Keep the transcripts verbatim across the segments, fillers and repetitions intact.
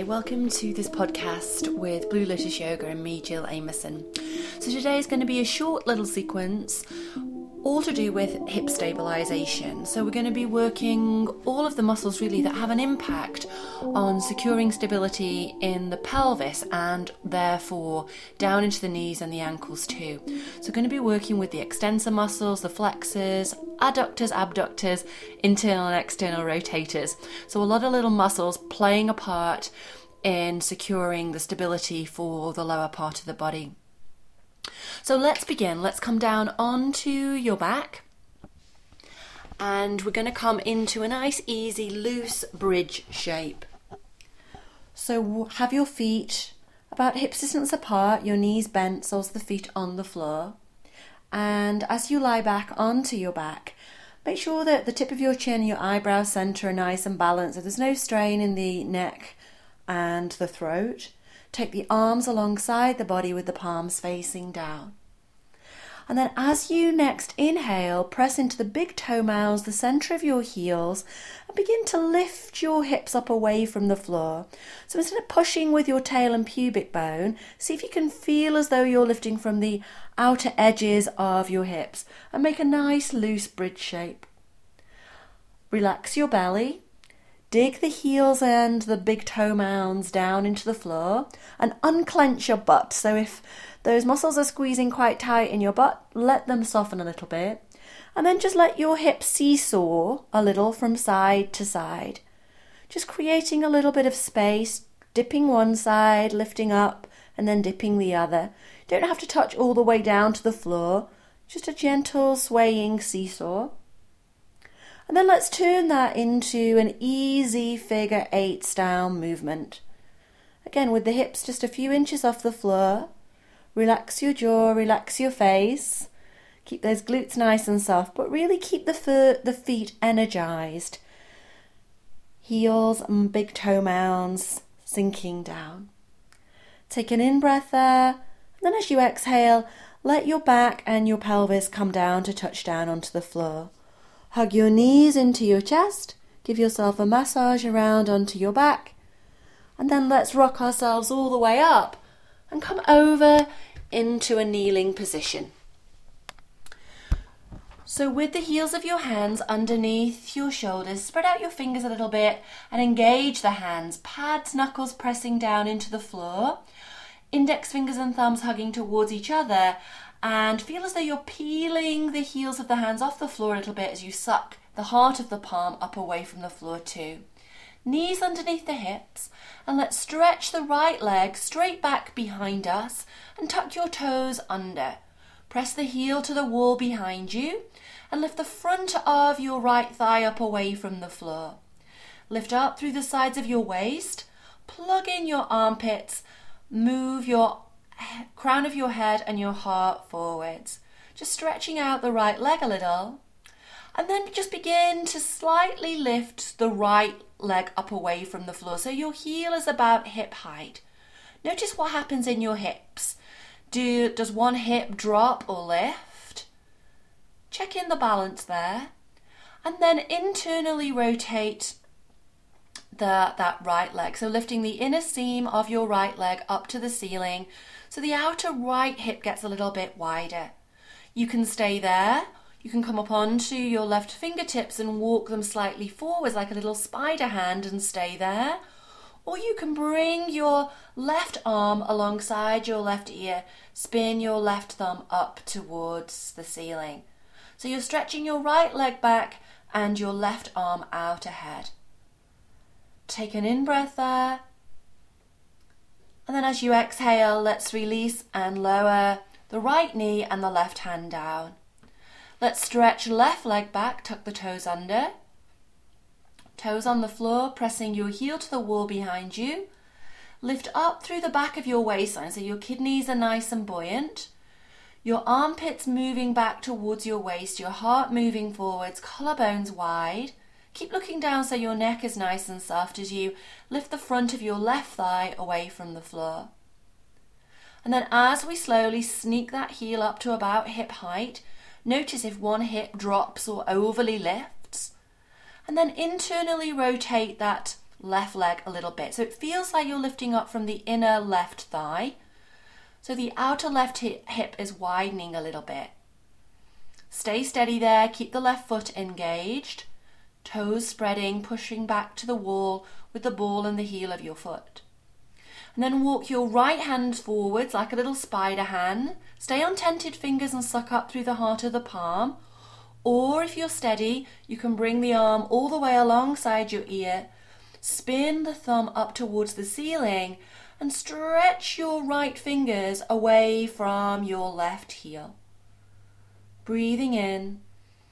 Hi, welcome to this podcast with Blue Lotus Yoga and me, Jill Amerson. So today is going to be a short little sequence, all to do with hip stabilisation. So we're going to be working all of the muscles really that have an impact on securing stability in the pelvis and therefore down into the knees and the ankles too. So we're going to be working with the extensor muscles, the flexors, adductors, abductors, internal and external rotators. So a lot of little muscles playing a part in securing the stability for the lower part of the body. So let's begin. Let's come down onto your back and we're going to come into a nice, easy, loose bridge shape. So have your feet about hip distance apart, your knees bent, soles of the feet on the floor. And as you lie back onto your back, make sure that the tip of your chin and your eyebrow centre are nice and balanced, so there's no strain in the neck and the throat. Take the arms alongside the body with the palms facing down. And then as you next inhale, press into the big toe mounds, the centre of your heels, and begin to lift your hips up away from the floor. So instead of pushing with your tail and pubic bone, see if you can feel as though you're lifting from the outer edges of your hips and make a nice loose bridge shape. Relax your belly. Dig the heels and the big toe mounds down into the floor and unclench your butt. So if those muscles are squeezing quite tight in your butt, let them soften a little bit. And then just let your hips seesaw a little from side to side. Just creating a little bit of space, dipping one side, lifting up, and then dipping the other. You don't have to touch all the way down to the floor. Just a gentle swaying seesaw. And then let's turn that into an easy figure eight down movement. Again, with the hips just a few inches off the floor. Relax your jaw, relax your face. Keep those glutes nice and soft, but really keep the, fur, the feet energized. Heels and big toe mounds sinking down. Take an in-breath there. And then as you exhale, let your back and your pelvis come down to touch down onto the floor. Hug your knees into your chest, give yourself a massage around onto your back, and then let's rock ourselves all the way up and come over into a kneeling position. So with the heels of your hands underneath your shoulders, spread out your fingers a little bit and engage the hands, pads, knuckles pressing down into the floor, index fingers and thumbs hugging towards each other. And feel as though you're peeling the heels of the hands off the floor a little bit as you suck the heart of the palm up away from the floor too. Knees underneath the hips, and let's stretch the right leg straight back behind us and tuck your toes under. Press the heel to the wall behind you and lift the front of your right thigh up away from the floor. Lift up through the sides of your waist, plug in your armpits, move your crown of your head and your heart forwards. Just stretching out the right leg a little. And then just begin to slightly lift the right leg up away from the floor. So your heel is about hip height. Notice what happens in your hips. Do, does one hip drop or lift? Check in the balance there. And then internally rotate the, that right leg. So lifting the inner seam of your right leg up to the ceiling. So the outer right hip gets a little bit wider. You can stay there. You can come up onto your left fingertips and walk them slightly forwards like a little spider hand and stay there. Or you can bring your left arm alongside your left ear, spin your left thumb up towards the ceiling. So you're stretching your right leg back and your left arm out ahead. Take an in-breath there. And then as you exhale, let's release and lower the right knee and the left hand down. Let's stretch left leg back, tuck the toes under. Toes on the floor, pressing your heel to the wall behind you. Lift up through the back of your waistline so your kidneys are nice and buoyant. Your armpits moving back towards your waist, your heart moving forwards, collarbones wide. Keep looking down so your neck is nice and soft as you lift the front of your left thigh away from the floor. And then as we slowly sneak that heel up to about hip height, notice if one hip drops or overly lifts. And then internally rotate that left leg a little bit. So it feels like you're lifting up from the inner left thigh. So the outer left hip is widening a little bit. Stay steady there, keep the left foot engaged, toes spreading, pushing back to the wall with the ball and the heel of your foot. And then walk your right hand forwards like a little spider hand. Stay on tented fingers and suck up through the heart of the palm. Or if you're steady, you can bring the arm all the way alongside your ear, spin the thumb up towards the ceiling, and stretch your right fingers away from your left heel. Breathing in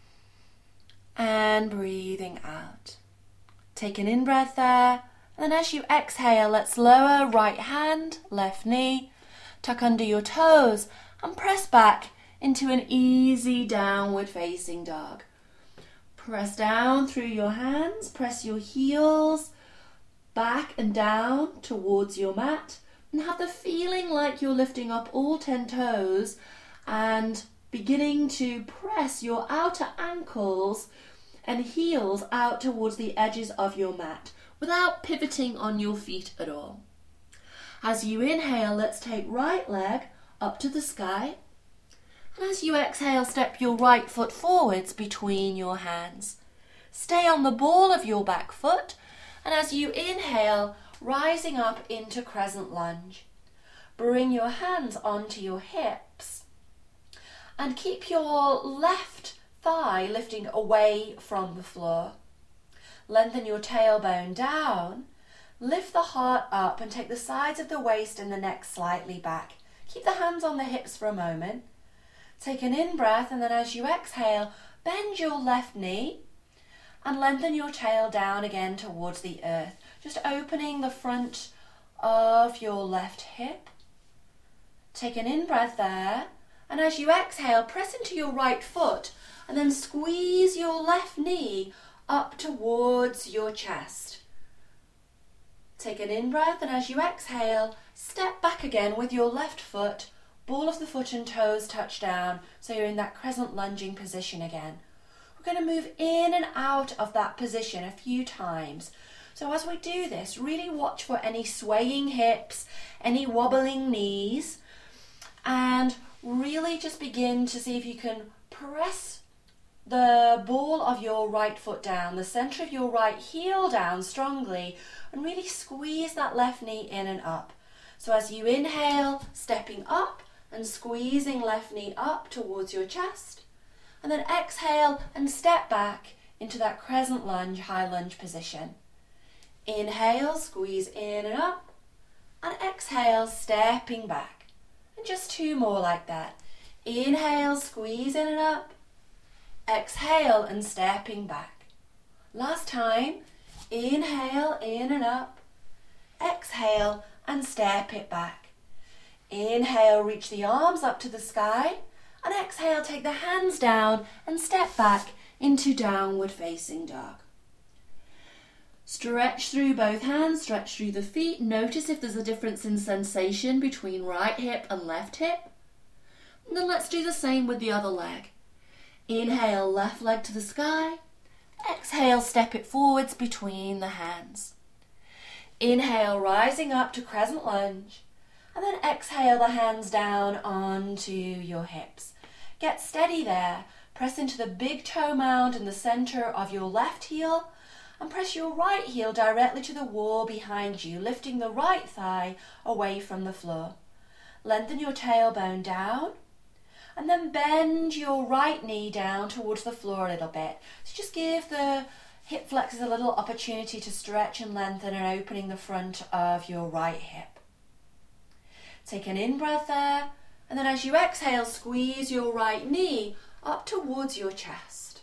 and breathing out. Take an in-breath there, and then as you exhale, let's lower right hand, left knee, tuck under your toes, and press back into an easy downward facing dog. Press down through your hands, press your heels back and down towards your mat, and have the feeling like you're lifting up all ten toes and beginning to press your outer ankles and heels out towards the edges of your mat without pivoting on your feet at all. As you inhale, let's take right leg up to the sky. And as you exhale, step your right foot forwards between your hands. Stay on the ball of your back foot, and as you inhale, rising up into crescent lunge. Bring your hands onto your hips and keep your left thigh lifting away from the floor. Lengthen your tailbone down, lift the heart up and take the sides of the waist and the neck slightly back. Keep the hands on the hips for a moment. Take an in-breath, and then as you exhale, bend your left knee and lengthen your tail down again towards the earth, just opening the front of your left hip. Take an in-breath there, and as you exhale, press into your right foot and then squeeze your left knee up towards your chest. Take an in-breath, and as you exhale, step back again with your left foot, ball of the foot and toes touch down, so you're in that crescent lunging position again. We're going to move in and out of that position a few times. So as we do this, really watch for any swaying hips, any wobbling knees, and really just begin to see if you can press the ball of your right foot down, the center of your right heel down strongly, and really squeeze that left knee in and up. So as you inhale, stepping up and squeezing left knee up towards your chest, and then exhale and step back into that crescent lunge, high lunge position. Inhale, squeeze in and up, and exhale, stepping back. And just two more like that. Inhale, squeeze in and up, exhale and stepping back. Last time, inhale, in and up, exhale and step it back. Inhale, reach the arms up to the sky, and exhale, take the hands down and step back into downward facing dog. Stretch through both hands, stretch through the feet. Notice if there's a difference in sensation between right hip and left hip. And then let's do the same with the other leg. Inhale, left leg to the sky. Exhale, step it forwards between the hands. Inhale, rising up to crescent lunge. And then exhale the hands down onto your hips. Get steady there. Press into the big toe mound in the center of your left heel and press your right heel directly to the wall behind you, lifting the right thigh away from the floor. Lengthen your tailbone down and then bend your right knee down towards the floor a little bit. So just give the hip flexors a little opportunity to stretch and lengthen and opening the front of your right hip. Take an in-breath there, and then as you exhale, squeeze your right knee up towards your chest.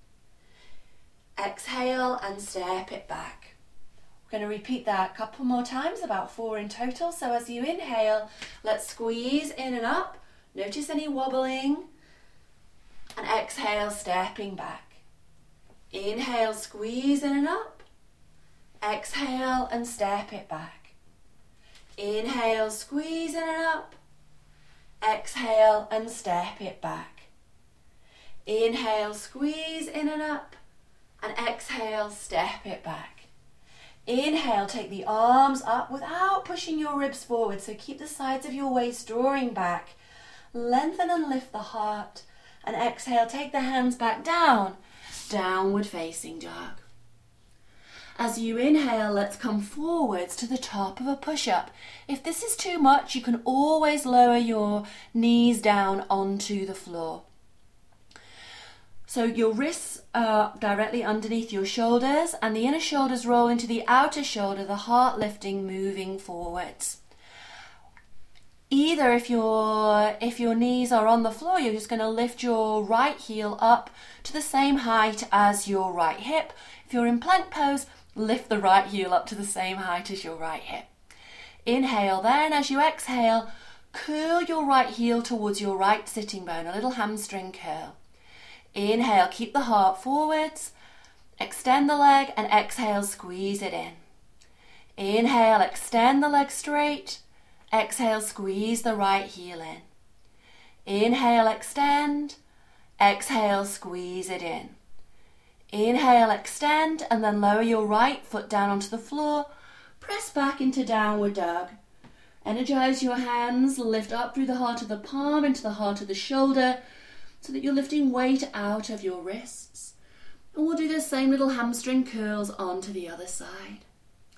Exhale and step it back. We're going to repeat that a couple more times, about four in total. So as you inhale, let's squeeze in and up. Notice any wobbling. And exhale, stepping back. Inhale, squeeze in and up. Exhale and step it back. Inhale, squeeze in and up. Exhale and step it back. Inhale, squeeze in and up. And exhale, step it back. Inhale, take the arms up without pushing your ribs forward, so keep the sides of your waist drawing back. Lengthen and lift the heart, and exhale, take the hands back down, downward facing dog. As you inhale, let's come forwards to the top of a push-up. If this is too much, you can always lower your knees down onto the floor. So your wrists are directly underneath your shoulders and the inner shoulders roll into the outer shoulder, the heart lifting, moving forwards. Either if your, if your knees are on the floor, you're just going to lift your right heel up to the same height as your right hip. If you're in plank pose, lift the right heel up to the same height as your right hip. Inhale there, and as you exhale, curl your right heel towards your right sitting bone, a little hamstring curl. Inhale, keep the heart forwards, extend the leg, and exhale, squeeze it in. Inhale, extend the leg straight, exhale, squeeze the right heel in. Inhale, extend, exhale, squeeze it in. Inhale, extend, and then lower your right foot down onto the floor, press back into downward dog. Energize your hands, lift up through the heart of the palm into the heart of the shoulder, so that you're lifting weight out of your wrists. And we'll do those same little hamstring curls onto the other side.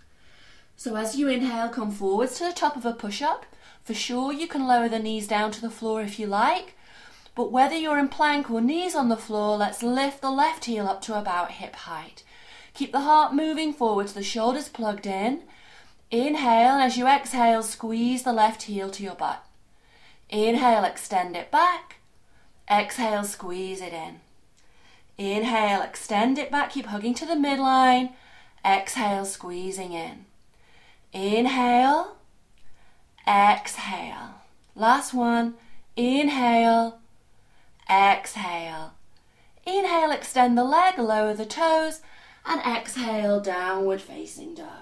So as you inhale, come forwards to the top of a push-up. For sure, you can lower the knees down to the floor if you like, but whether you're in plank or knees on the floor, let's lift the left heel up to about hip height. Keep the heart moving forwards, the shoulders plugged in. Inhale, and as you exhale, squeeze the left heel to your butt. Inhale, extend it back. Exhale, squeeze it in. Inhale, extend it back, keep hugging to the midline. Exhale, squeezing in. Inhale, exhale. Last one. Inhale, exhale. Inhale, extend the leg, lower the toes, and exhale, downward facing dog.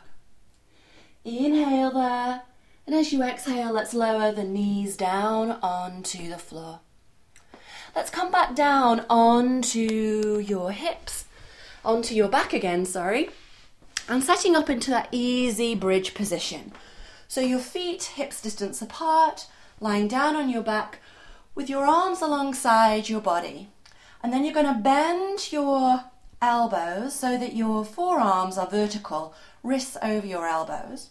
Inhale there, and as you exhale, let's lower the knees down onto the floor. Let's come back down onto your hips, onto your back again, sorry, and setting up into that easy bridge position. So your feet hips distance apart, lying down on your back with your arms alongside your body. And then you're going to bend your elbows so that your forearms are vertical, wrists over your elbows,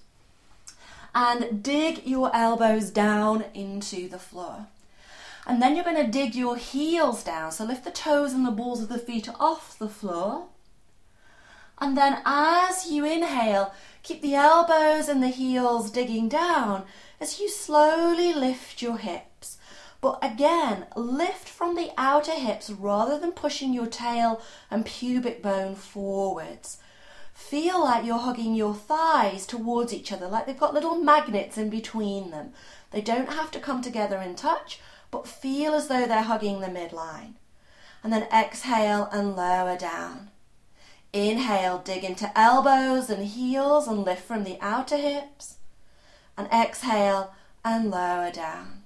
and dig your elbows down into the floor. And then you're going to dig your heels down. So lift the toes and the balls of the feet off the floor. And then as you inhale, keep the elbows and the heels digging down as you slowly lift your hips. But again, lift from the outer hips rather than pushing your tail and pubic bone forwards. Feel like you're hugging your thighs towards each other, like they've got little magnets in between them. They don't have to come together and touch, but feel as though they're hugging the midline. And then exhale and lower down. Inhale, dig into elbows and heels and lift from the outer hips. And exhale and lower down.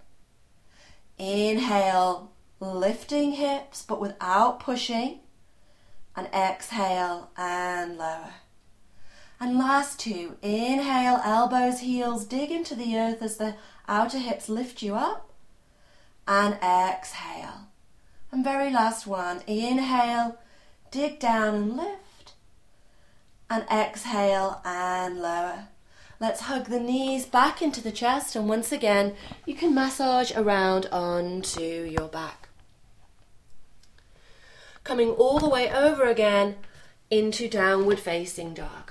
Inhale, lifting hips but without pushing. And exhale and lower. And last two. Inhale, elbows, heels, dig into the earth as the outer hips lift you up. And exhale. And very last one. Inhale, dig down and lift. And exhale and lower. Let's hug the knees back into the chest, and once again, you can massage around onto your back. Coming all the way over again into downward facing dog.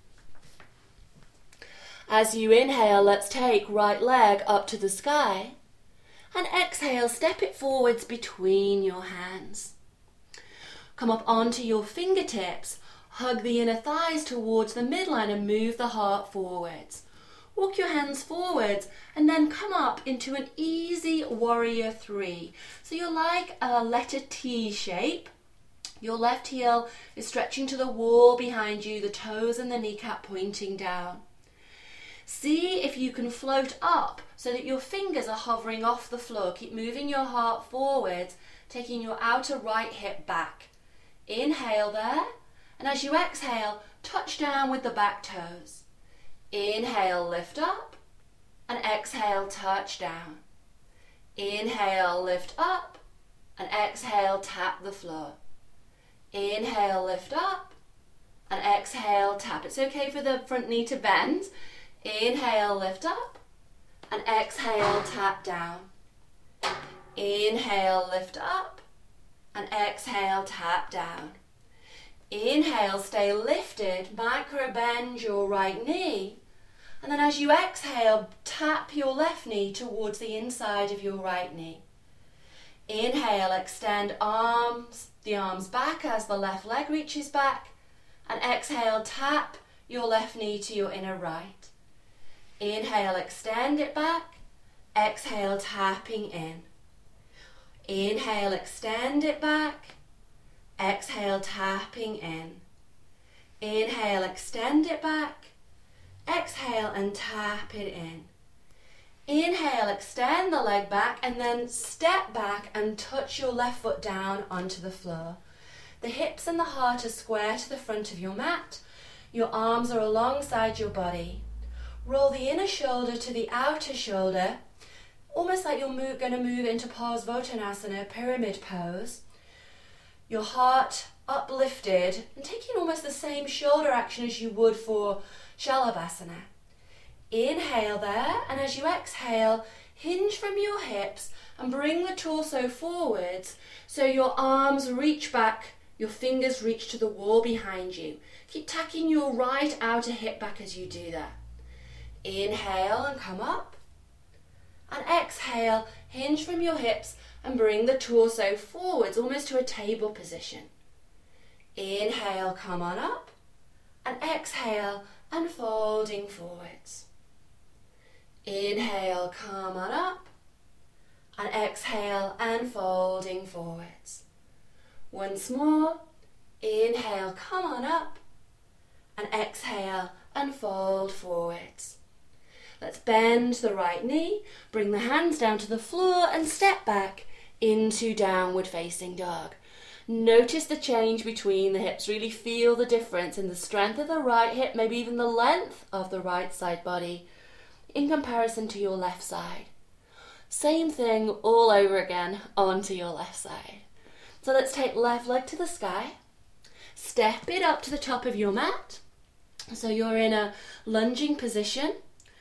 As you inhale, let's take right leg up to the sky. And exhale, step it forwards between your hands. Come up onto your fingertips, hug the inner thighs towards the midline and move the heart forwards. Walk your hands forwards and then come up into an easy warrior three. So you're like a letter T shape. Your left heel is stretching to the wall behind you, the toes and the kneecap pointing down. See if you can float up so that your fingers are hovering off the floor. Keep moving your heart forwards, taking your outer right hip back. Inhale there, and as you exhale, touch down with the back toes. Inhale, lift up, and exhale, touch down. Inhale, lift up, and exhale, tap the floor. Inhale, lift up, and exhale, tap. It's okay for the front knee to bend. Inhale, lift up, and exhale, tap down. Inhale, lift up, and exhale, tap down. Inhale, stay lifted, micro bend your right knee, and then as you exhale, tap your left knee towards the inside of your right knee. Inhale, extend arms, the arms back as the left leg reaches back, and exhale, tap your left knee to your inner right. Inhale, extend it back, exhale, tapping in. Inhale, extend it back, exhale, tapping in. Inhale, extend it back, exhale and tap it in. Inhale, extend the leg back and then step back and touch your left foot down onto the floor. The hips and the heart are square to the front of your mat. Your arms are alongside your body. Roll the inner shoulder to the outer shoulder, almost like you're move, going to move into Parsvottanasana, pyramid pose. Your heart uplifted and taking almost the same shoulder action as you would for Shalabhasana. Inhale there, and as you exhale, hinge from your hips and bring the torso forwards so your arms reach back, your fingers reach to the wall behind you. Keep tacking your right outer hip back as you do that. Inhale and come up. And exhale, hinge from your hips and bring the torso forwards, almost to a table position. Inhale, come on up. And exhale, unfolding forwards. Inhale, come on up. And exhale, unfolding forwards. Once more. Inhale, come on up. And exhale, unfold forwards. Let's bend the right knee, bring the hands down to the floor and step back into downward facing dog. Notice the change between the hips. Really feel the difference in the strength of the right hip, maybe even the length of the right side body in comparison to your left side. Same thing all over again onto your left side. So let's take left leg to the sky. Step it up to the top of your mat. So you're in a lunging position.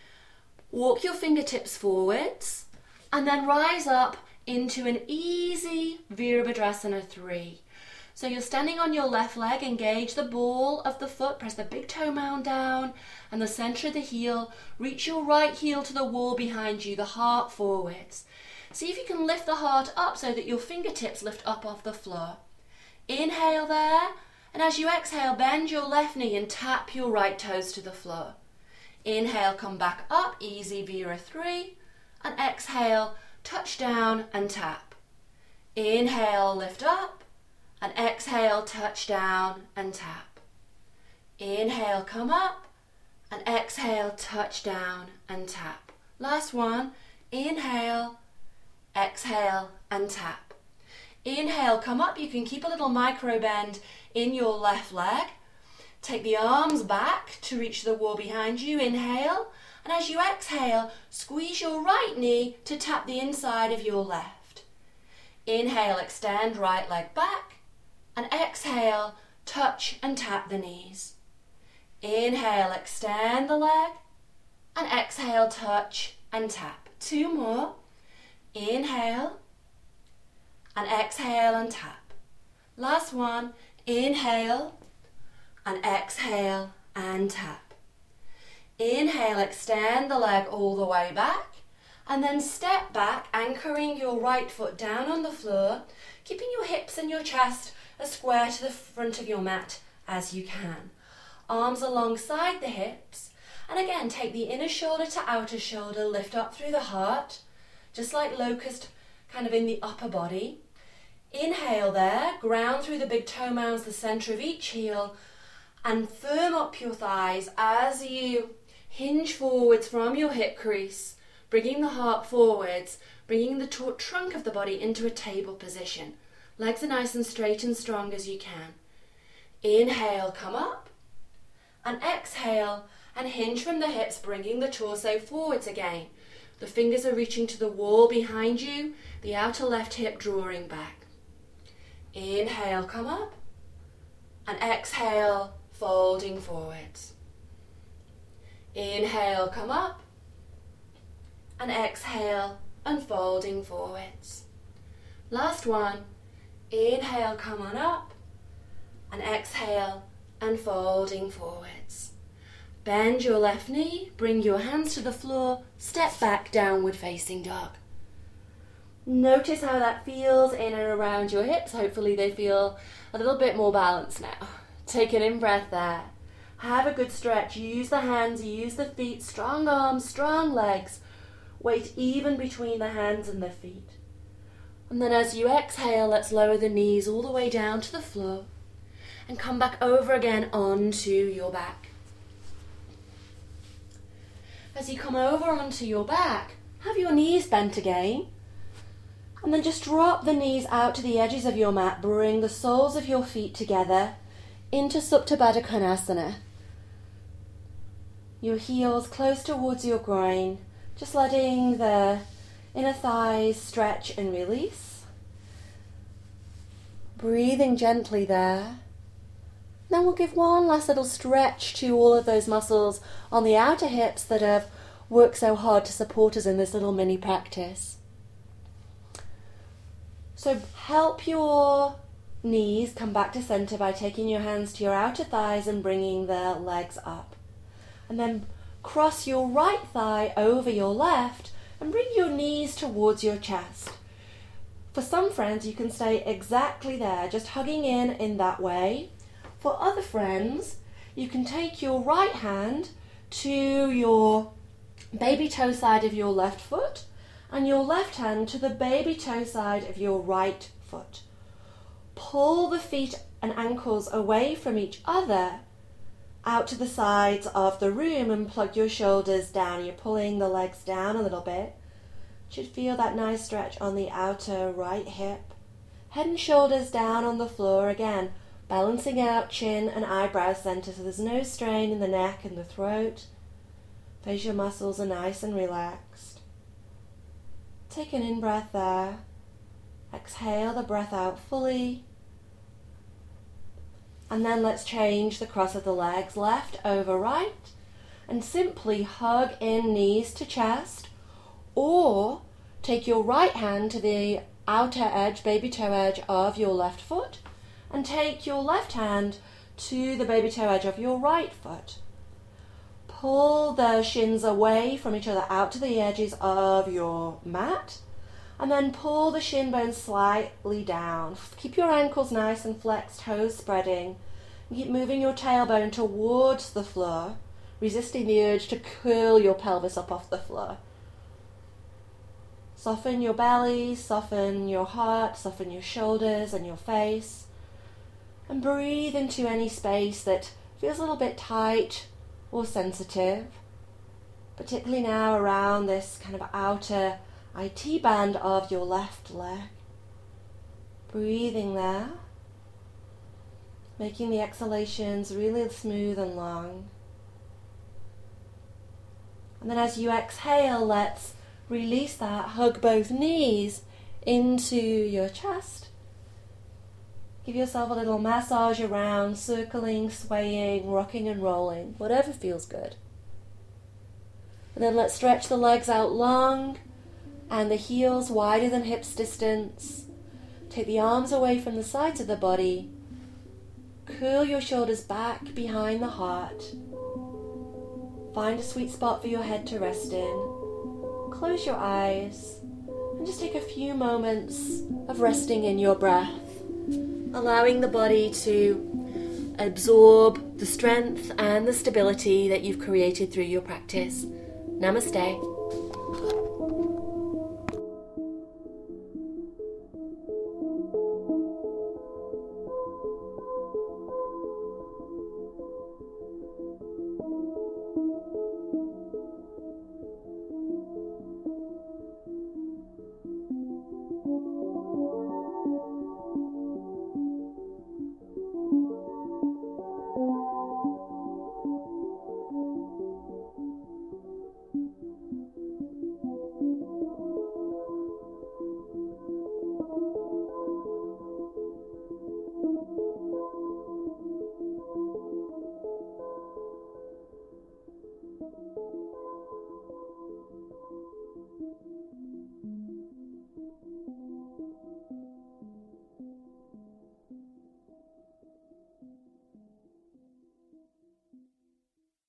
Walk your fingertips forwards and then rise up into an easy Virabhadrasana three. So you're standing on your left leg, engage the ball of the foot, press the big toe mound down and the center of the heel. Reach your right heel to the wall behind you, the heart forwards. See if you can lift the heart up so that your fingertips lift up off the floor. Inhale there, and as you exhale, bend your left knee and tap your right toes to the floor. Inhale, come back up, easy Vira three, and exhale, touch down and tap. Inhale, lift up, and exhale, touch down and tap. Inhale, come up, and exhale, touch down and tap. Last one, inhale, exhale and tap. Inhale, come up, you can keep a little micro bend in your left leg. Take the arms back to reach the wall behind you. Inhale. And as you exhale, squeeze your right knee to tap the inside of your left. Inhale, extend right leg back. And exhale, touch and tap the knees. Inhale, extend the leg. And exhale, touch and tap. Two more. Inhale. And exhale and tap. Last one. Inhale. And exhale and tap. Inhale, extend the leg all the way back and then step back, anchoring your right foot down on the floor, keeping your hips and your chest as square to the front of your mat as you can. Arms alongside the hips, and again take the inner shoulder to outer shoulder, lift up through the heart, just like locust kind of in the upper body. Inhale there, ground through the big toe mounds, the center of each heel, and firm up your thighs as you hinge forwards from your hip crease, bringing the heart forwards, bringing the t- trunk of the body into a table position. Legs are nice and straight and strong as you can. Inhale, come up, And exhale and hinge from the hips, bringing the torso forwards again. The fingers are reaching to the wall behind you, the outer left hip drawing back. Inhale, come up. And exhale, folding forwards. Inhale, come up. And exhale, unfolding forwards. Last one. Inhale, come on up. And exhale, unfolding forwards. Bend your left knee, bring your hands to the floor, step back, downward facing dog. Notice how that feels in and around your hips. Hopefully they feel a little bit more balanced now. Take an in-breath there. Have a good stretch. Use the hands, use the feet, strong arms, strong legs. Weight even between the hands and the feet. And then as you exhale, let's lower the knees all the way down to the floor and come back over again onto your back. As you come over onto your back, have your knees bent again. And then just drop the knees out to the edges of your mat. Bring the soles of your feet together into Supta Baddha Konasana. Your heels close towards your groin, just letting the inner thighs stretch and release. Breathing gently there. Then we'll give one last little stretch to all of those muscles on the outer hips that have worked so hard to support us in this little mini practice. So help your knees come back to center by taking your hands to your outer thighs and bringing the legs up. And then cross your right thigh over your left and bring your knees towards your chest. For some friends, you can stay exactly there, just hugging in in that way. For other friends, you can take your right hand to your baby toe side of your left foot and your left hand to the baby toe side of your right foot. Pull the feet and ankles away from each other out to the sides of the room and plug your shoulders down. You're pulling the legs down a little bit. You should feel that nice stretch on the outer right hip. Head and shoulders down on the floor again, balancing out chin and eyebrow center so there's no strain in the neck and the throat. Facial muscles are nice and relaxed. Take an in-breath there. Exhale the breath out fully. And then let's change the cross of the legs, left over right, and simply hug in knees to chest, or take your right hand to the outer edge, baby toe edge of your left foot, and take your left hand to the baby toe edge of your right foot. Pull the shins away from each other out to the edges of your mat, and then pull the shin bones slightly down. Keep your ankles nice and flexed, toes spreading. Keep moving your tailbone towards the floor, resisting the urge to curl your pelvis up off the floor. Soften your belly, soften your heart, soften your shoulders and your face. And breathe into any space that feels a little bit tight or sensitive, particularly now around this kind of outer I T band of your left leg. Breathing there, making the exhalations really smooth and long. And then as you exhale, let's release that, hug both knees into your chest. Give yourself a little massage around, circling, swaying, rocking and rolling, whatever feels good. And then let's stretch the legs out long and the heels wider than hips distance. Take the arms away from the sides of the body. Curl your shoulders back behind the heart. Find a sweet spot for your head to rest in. Close your eyes and just take a few moments of resting in your breath, allowing the body to absorb the strength and the stability that you've created through your practice. Namaste.